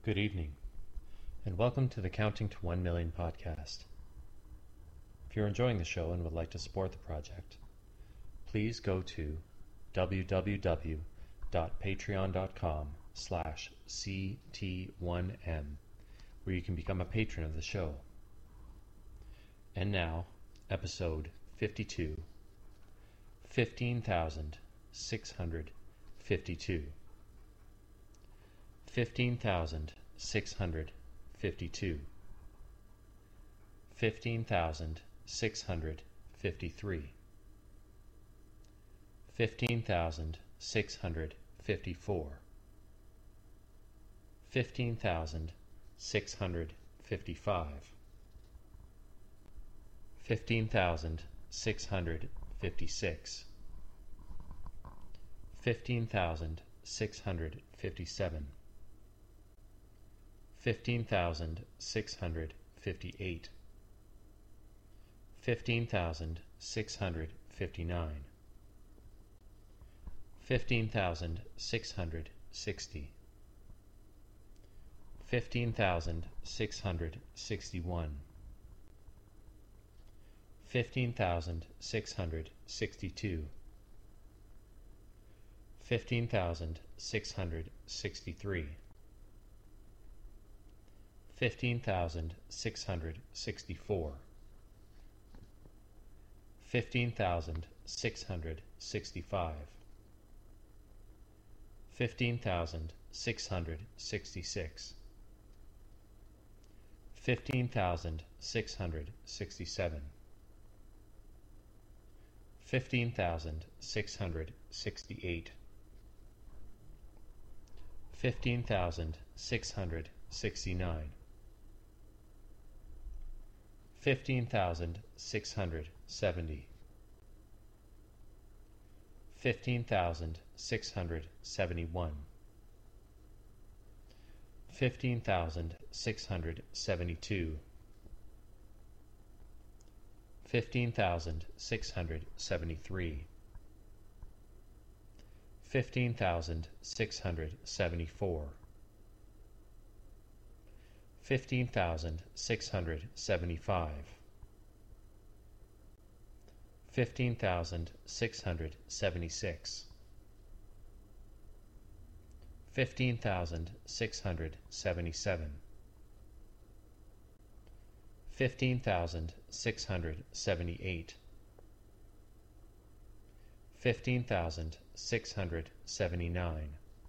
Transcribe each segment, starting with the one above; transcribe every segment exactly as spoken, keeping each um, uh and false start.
Good evening, and welcome to the Counting to one million podcast. If you're enjoying the show and would like to support the project, please go to www.patreon.com slash ct1m, where you can become a patron of the show. And now, episode fifty-two, fifteen thousand six hundred fifty-two. Fifteen thousand six hundred fifty-two, fifteen thousand six hundred fifty-three, fifteen thousand six hundred fifty-four, fifteen thousand six hundred fifty-five, fifteen thousand six hundred fifty-six, fifteen thousand six hundred fifty-seven, fifteen thousand six hundred fifty-eight, fifteen thousand six hundred fifty-nine, fifteen thousand six hundred sixty, fifteen thousand six hundred sixty-one, fifteen thousand six hundred sixty-two, fifteen thousand six hundred sixty-three, fifteen thousand six hundred sixty-four, fifteen thousand six hundred sixty-five, fifteen thousand six hundred sixty-six, fifteen thousand six hundred sixty-seven, fifteen thousand six hundred sixty-eight, fifteen thousand six hundred sixty-nine, fifteen thousand six hundred seventy, fifteen thousand six hundred seventy-one, fifteen thousand six hundred seventy-two, fifteen thousand six hundred seventy-three, fifteen thousand six hundred seventy-four, fifteen thousand six hundred seventy-five, fifteen thousand six hundred seventy-six, fifteen thousand six hundred seventy-seven, fifteen thousand six hundred seventy-eight, fifteen thousand six hundred seventy-nine,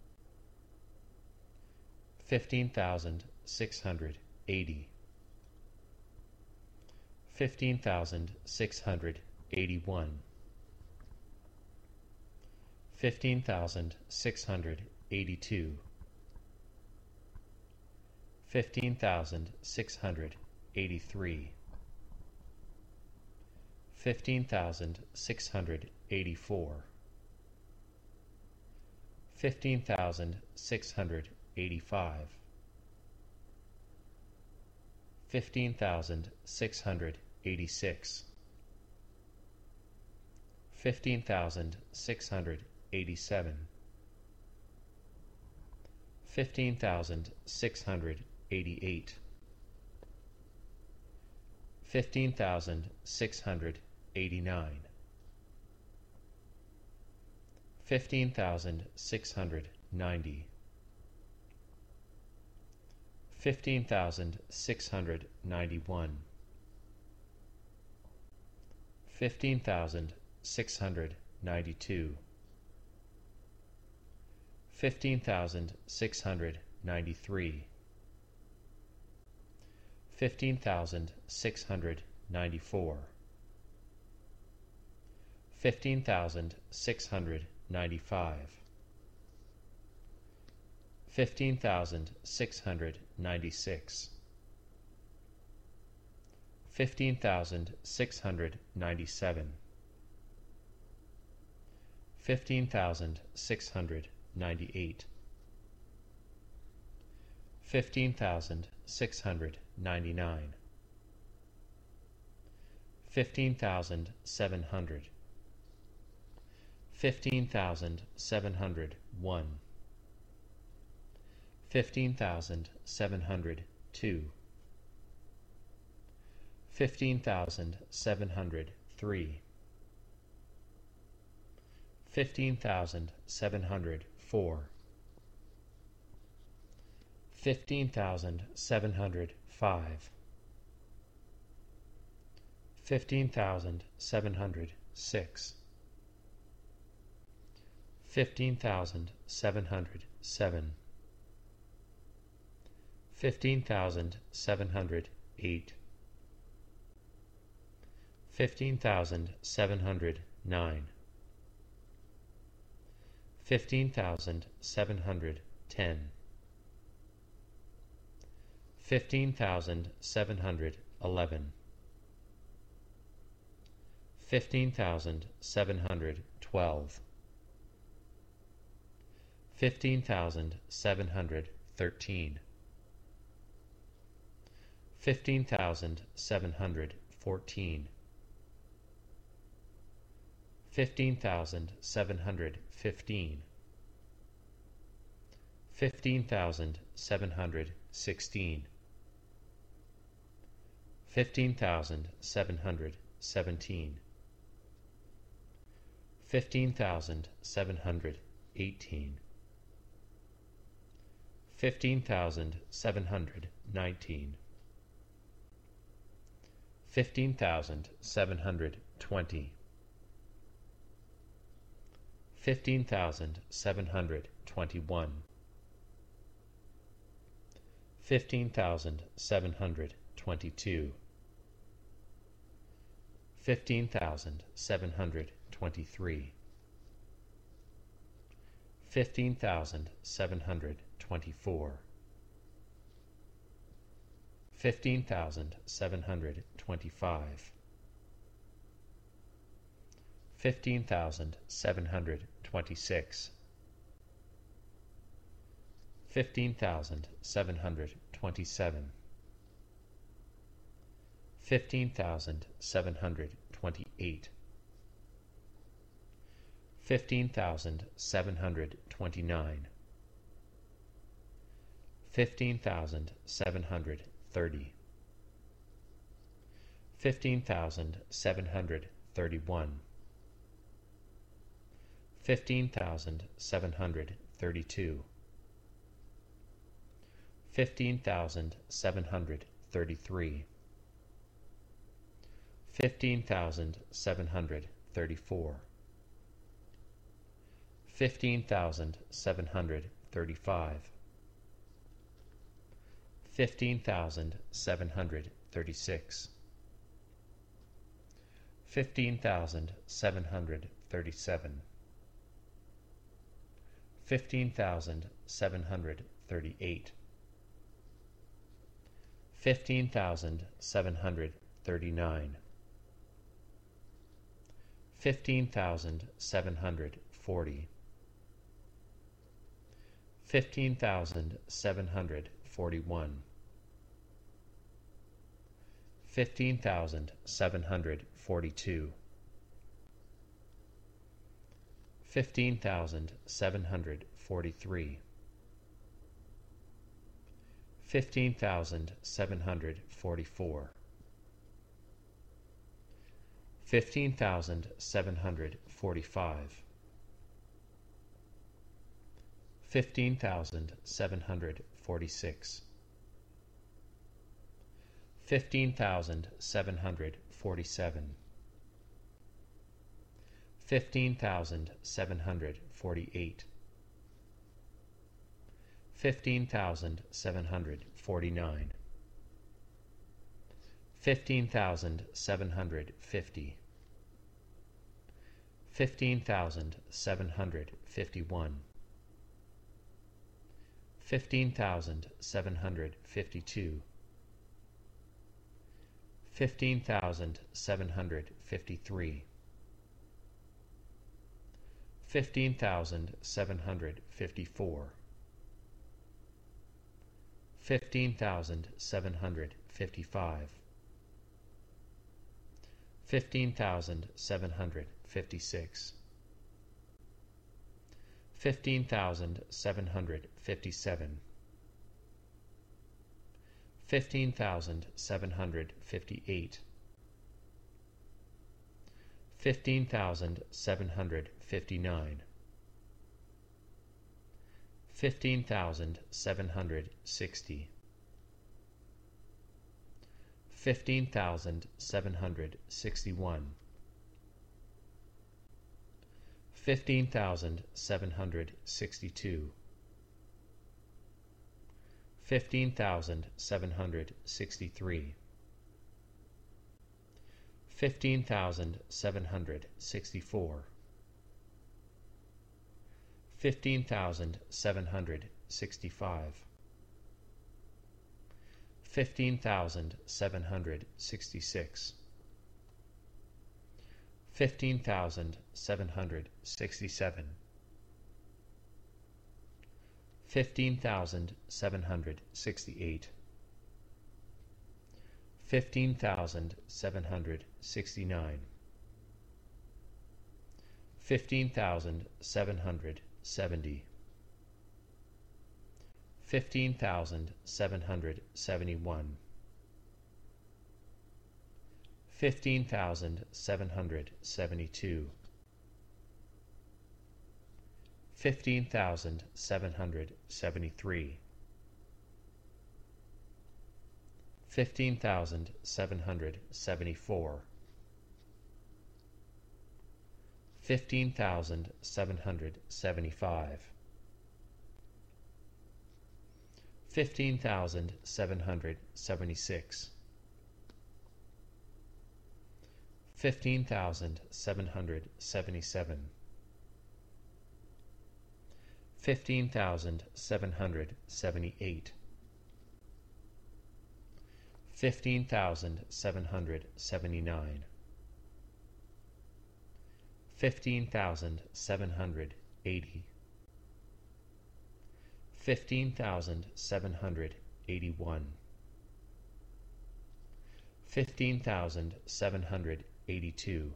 fifteen thousand six hundred eighty, fifteen thousand six hundred eighty-one, fifteen thousand six hundred eighty-two, fifteen thousand six hundred eighty-three, fifteen thousand six hundred eighty-four, fifteen thousand six hundred eighty-five, fifteen thousand six hundred eighty-six, fifteen thousand six hundred eighty-seven, fifteen thousand six hundred eighty-eight, fifteen thousand six hundred eighty-nine, fifteen thousand six hundred ninety, fifteen thousand six hundred ninety-one, fifteen thousand six hundred ninety-two, fifteen thousand six hundred ninety-three, fifteen thousand six hundred ninety-four, fifteen thousand six hundred ninety-five, fifteen thousand six hundred ninety-six, fifteen thousand six hundred ninety-seven, fifteen thousand six hundred ninety-eight, fifteen thousand six hundred ninety-nine, fifteen thousand seven hundred, fifteen thousand seven hundred one, fifteen thousand seven hundred two, fifteen thousand seven hundred three, fifteen thousand seven hundred four, fifteen thousand seven hundred five, fifteen thousand seven hundred six, fifteen thousand seven hundred seven, fifteen thousand seven hundred eight, fifteen thousand seven hundred nine, fifteen thousand seven hundred ten, fifteen thousand seven hundred eleven, fifteen thousand seven hundred twelve, fifteen thousand seven hundred thirteen, fifteen thousand seven hundred fourteen, fifteen thousand seven hundred fifteen, fifteen thousand seven hundred sixteen, fifteen thousand seven hundred seventeen, fifteen thousand seven hundred eighteen, fifteen thousand seven hundred nineteen, fifteen thousand seven hundred twenty, fifteen thousand seven hundred twenty-one, fifteen thousand seven hundred twenty-two, fifteen thousand seven hundred twenty-three, fifteen thousand seven hundred twenty-four, fifteen thousand seven hundred twenty-five, fifteen thousand seven hundred twenty-six, fifteen thousand seven hundred twenty-seven, fifteen thousand seven hundred twenty-eight, fifteen thousand seven hundred twenty-nine, fifteen thousand seven hundred thirty, fifteen thousand seven hundred thirty-one, fifteen thousand seven hundred thirty-two, fifteen thousand seven hundred thirty-three, fifteen thousand seven hundred thirty-four, fifteen thousand seven hundred thirty-five, fifteen thousand seven hundred thirty-six, fifteen thousand seven hundred thirty-seven, fifteen thousand seven hundred thirty-eight, fifteen thousand seven hundred thirty-nine, fifteen thousand seven hundred forty, fifteen thousand seven hundred forty-one, fifteen thousand seven hundred forty-two, fifteen thousand seven hundred forty-three, fifteen thousand seven hundred forty-four, fifteen thousand seven hundred forty-five, fifteen thousand seven hundred forty-six, fifteen thousand seven hundred forty-seven, fifteen thousand seven hundred forty-eight, fifteen thousand seven hundred forty-nine, fifteen thousand seven hundred fifty, fifteen thousand seven hundred fifty-one, fifteen thousand seven hundred fifty-two, fifteen thousand seven hundred fifty-three, fifteen thousand seven hundred fifty-four, fifteen thousand seven hundred fifty-five, fifteen thousand seven hundred fifty-six, fifteen thousand seven hundred fifty-seven, fifteen thousand seven hundred fifty-eight, fifteen thousand seven hundred fifty-nine, fifteen thousand seven hundred sixty, fifteen thousand seven hundred sixty-one, fifteen thousand seven hundred sixty-two, fifteen thousand seven hundred sixty-three, fifteen thousand seven hundred sixty-four, fifteen thousand seven hundred sixty-five, fifteen thousand seven hundred sixty-six, fifteen thousand seven hundred sixty-seven, fifteen thousand seven hundred sixty-eight, fifteen thousand seven hundred sixty-nine, fifteen thousand seven hundred seventy, fifteen thousand seven hundred seventy-one, fifteen thousand seven hundred seventy-two, fifteen thousand seven hundred seventy-three, fifteen thousand seven hundred seventy-four, fifteen thousand seven hundred seventy-five, fifteen thousand seven hundred seventy-six, fifteen thousand seven hundred seventy-seven, fifteen thousand seven hundred seventy-eight, fifteen thousand seven hundred seventy-nine, fifteen thousand seven hundred eighty, fifteen thousand seven hundred eighty-one, fifteen thousand seven hundred eighty-two,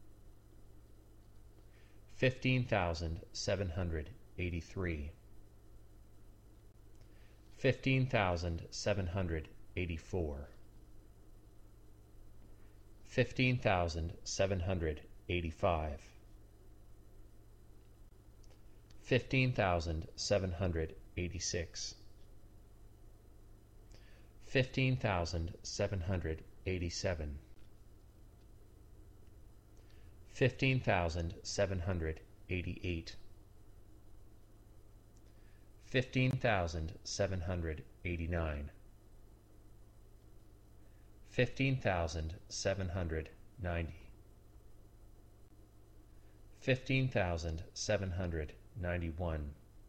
fifteen thousand seven hundred eighty-three, fifteen thousand seven hundred eighty-four, fifteen thousand seven hundred eighty-five, fifteen thousand seven hundred eighty-six, fifteen thousand seven hundred eighty-seven, fifteen thousand seven hundred eighty-eight, fifteen thousand seven hundred eighty-nine, fifteen thousand seven hundred ninety, fifteen thousand seven hundred ninety-one,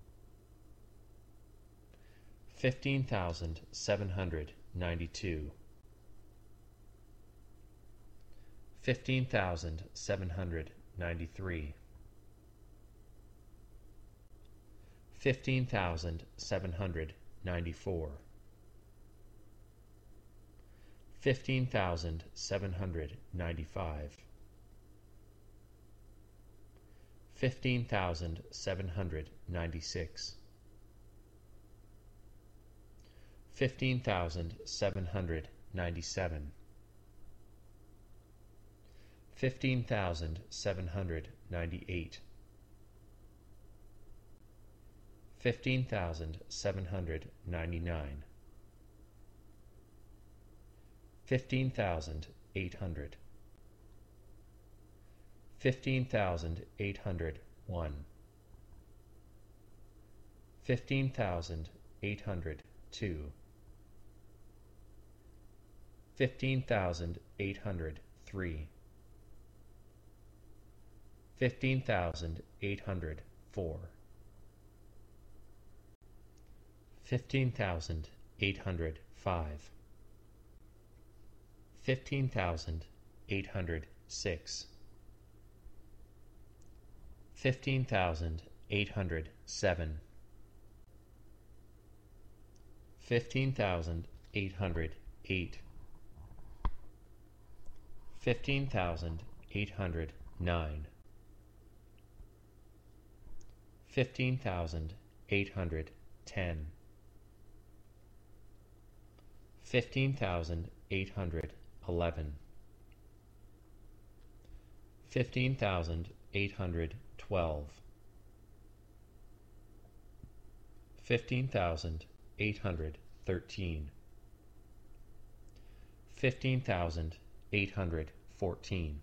fifteen thousand seven hundred ninety-two, fifteen thousand seven hundred ninety-three, fifteen thousand seven hundred ninety-four, fifteen thousand seven hundred ninety-five, fifteen thousand seven hundred ninety-six, fifteen thousand seven hundred ninety-seven, fifteen thousand seven hundred ninety-eight, fifteen thousand seven hundred ninety-nine, fifteen thousand eight hundred, fifteen thousand eight hundred one, fifteen thousand eight hundred two, fifteen thousand eight hundred three, fifteen thousand eight hundred four, fifteen thousand eight hundred five, fifteen thousand eight hundred six, fifteen thousand eight hundred seven, fifteen thousand eight hundred eight, fifteen thousand eight hundred nine, fifteen thousand eight hundred ten, fifteen thousand eight hundred eleven, fifteen thousand eight hundred twelve, fifteen thousand eight hundred thirteen, fifteen thousand eight hundred fourteen,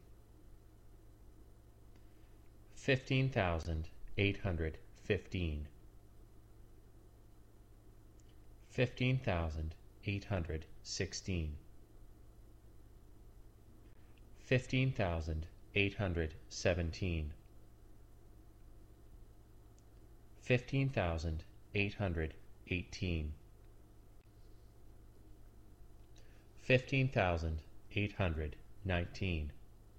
fifteen thousand eight hundred fifteen, fifteen thousand eight hundred sixteen, fifteen thousand eight hundred seventeen, fifteen thousand eight hundred eighteen, fifteen thousand eight hundred nineteen,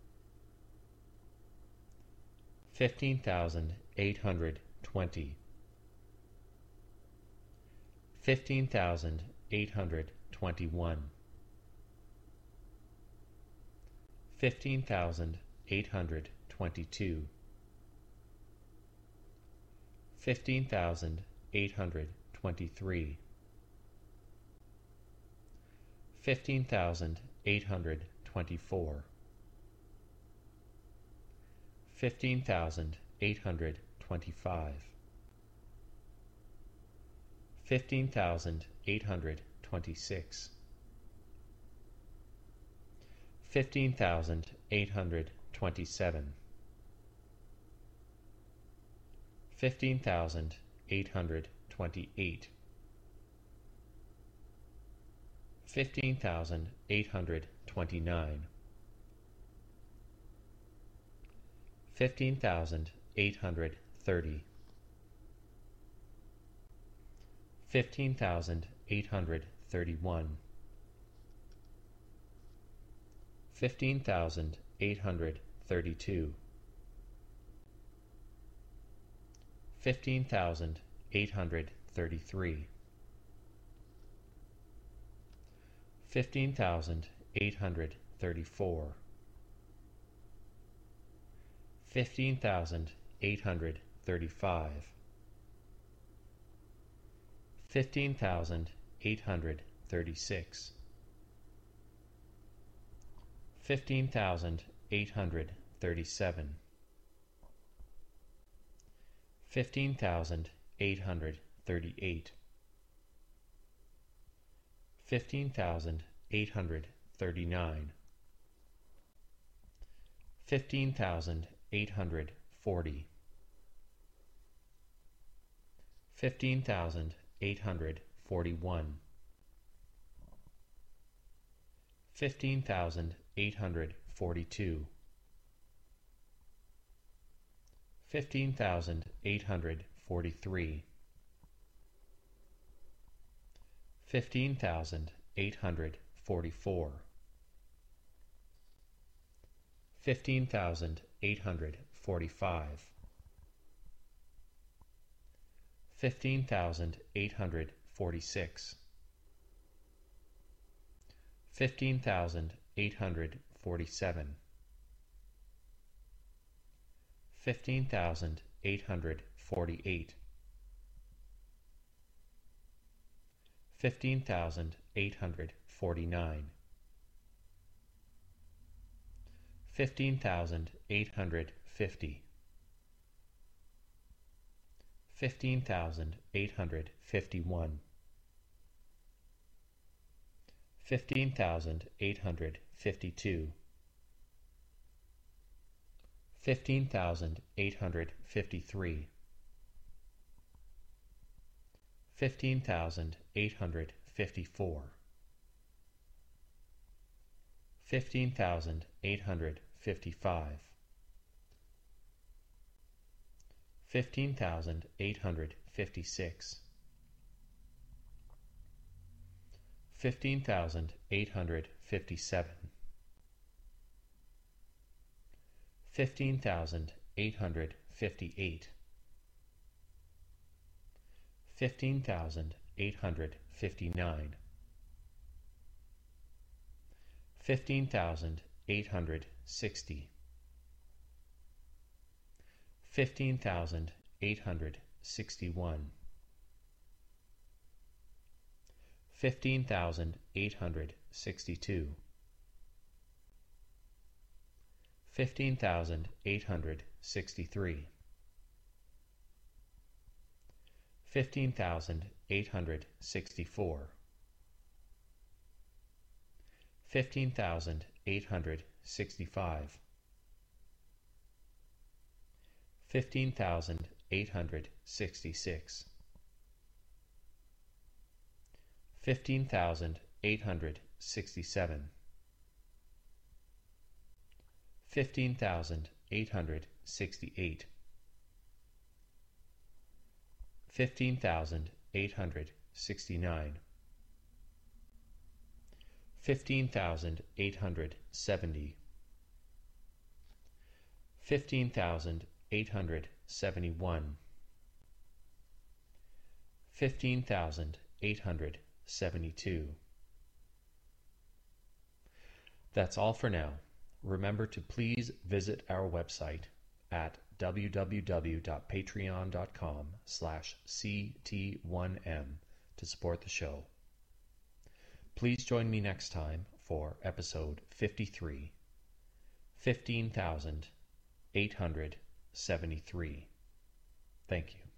fifteen thousand eight hundred twenty, fifteen thousand eight hundred twenty-one, fifteen thousand eight hundred twenty-two, fifteen thousand eight hundred twenty-three, fifteen thousand eight hundred twenty-four, fifteen thousand eight hundred twenty-five, fifteen thousand eight hundred twenty-six, fifteen thousand eight hundred twenty-seven, fifteen thousand eight hundred twenty-eight, fifteen thousand eight hundred twenty-nine, fifteen thousand eight hundred thirty, fifteen thousand eight hundred thirty-one, fifteen thousand eight hundred thirty-two, fifteen thousand eight hundred thirty-three, fifteen thousand eight hundred thirty-four, fifteen thousand eight hundred thirty-five, fifteen thousand eight hundred thirty-six, fifteen thousand eight hundred thirty-seven, fifteen thousand eight hundred thirty-eight, fifteen thousand eight hundred thirty-nine, fifteen thousand eight hundred forty, fifteen thousand eight hundred forty-one, fifteen thousand eight hundred forty-two, fifteen thousand eight hundred forty-three, fifteen thousand eight hundred forty-four, fifteen thousand eight hundred forty-five, fifteen thousand eight hundred forty-six, fifteen thousand eight hundred forty-seven, fifteen thousand eight hundred forty-eight, fifteen thousand eight hundred forty-nine, fifteen thousand eight hundred fifty, fifteen thousand eight hundred fifty-one, fifteen thousand eight hundred fifty-two, fifteen thousand eight hundred fifty-three, fifteen thousand eight hundred fifty-four, fifteen thousand eight hundred fifty-five, fifteen thousand eight hundred fifty-six, fifteen thousand eight hundred fifty-seven, fifteen thousand eight hundred fifty-eight, fifteen thousand eight hundred fifty-nine, fifteen thousand eight hundred sixty, fifteen thousand eight hundred sixty-one, fifteen thousand eight hundred sixty-two, fifteen thousand eight hundred sixty-three, fifteen thousand eight hundred sixty-four, fifteen thousand eight hundred sixty-five, fifteen thousand eight hundred sixty-six, fifteen thousand eight hundred sixty-seven, fifteen thousand eight hundred sixty-eight, fifteen thousand eight hundred sixty-nine, fifteen thousand eight hundred seventy, fifteen thousand eight hundred seventy-one, fifteen thousand eight hundred seventy-two. That's all for now. Remember to please visit our website at w w w dot patreon dot com slash c t one m to support the show. Please join me next time for episode fifty-three, fifteen thousand eight hundred seventy-three. Thank you.